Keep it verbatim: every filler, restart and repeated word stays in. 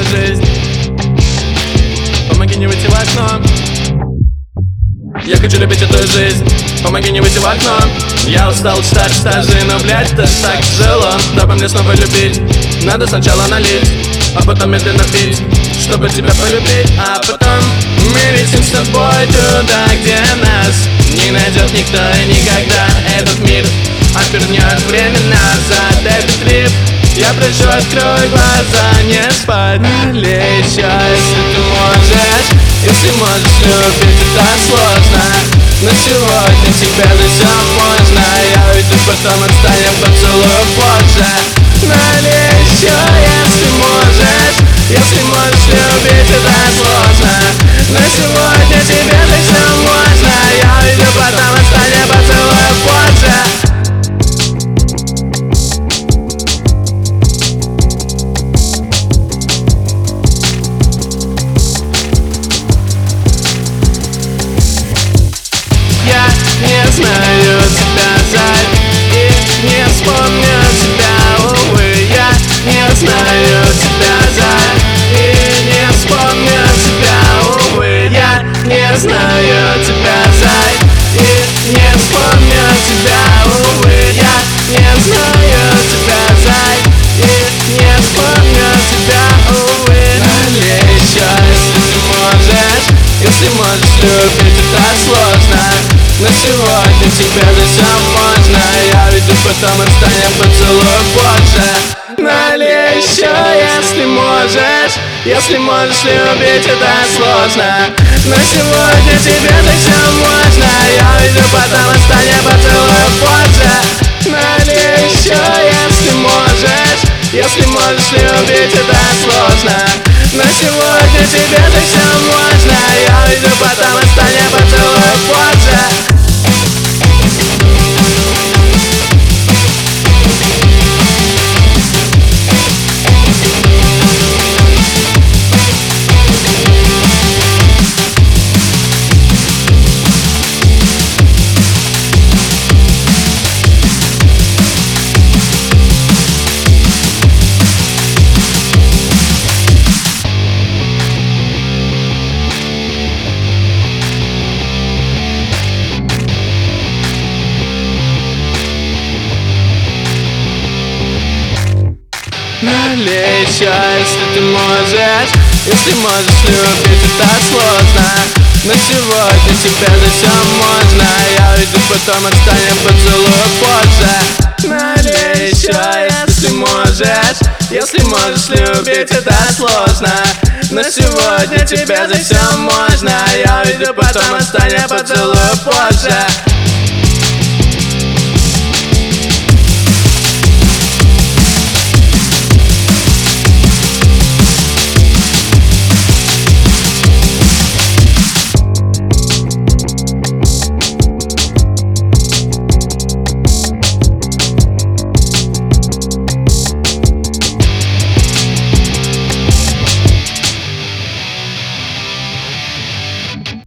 жизнь. Помоги не выйти в окно. Я хочу любить эту жизнь. Помоги не выйти в окно. Я устал читать стажи, но, блядь, это ж так тяжело. Дабы мне снова любить, надо сначала налить, а потом медленно пить, чтобы тебя полюбить. А потом мы летим с тобой туда, где нас не найдет никто и никогда. Этот мир отвернет время назад. Этот трип я прощу, открой глаза, не спать. Налей еще, если ты можешь. Если можешь любить, это сложно, но сегодня тебе за все можно. Я уйду, потом отстанем, поцелую позже. Налей еще, если можешь. Если можешь любить, это сложно, но сегодня тебе за все можно. Я уйду, потом отстанем, поцелую позже. Я не знаю тебя жаль и не вспомню тебя, увы. Я не знаю тебя жаль и не вспомню тебя, увы. Я не знаю тебя жаль и не вспомню тебя, увы. Я не знаю тебя жаль и не вспомню тебя, увы. Налей еще, если ты можешь. Если можешь любить, это сложно, но сегодня тебе за все можно. Я уйду, потом отстанем, поцелую позже. Налей еще, если можешь. Если можешь любить, это сложно, но сегодня тебе за все можно. Я уйду, потом отстанем, поцелую позже. Налей еще, если можешь. Если можешь любить, это сложно, но сегодня тебе за все можно. Я уйду, потом отстанем, поцелую позже. Налей еще, если ты можешь. Если можешь любить, это сложно, но сегодня тебе за все можно. Я уйду, потом отстанем, поцелую позже. Налей еще, если можешь. Если можешь любить, это сложно, но сегодня тебе за все можно. Я уйду, потом отстанем, поцелую позже.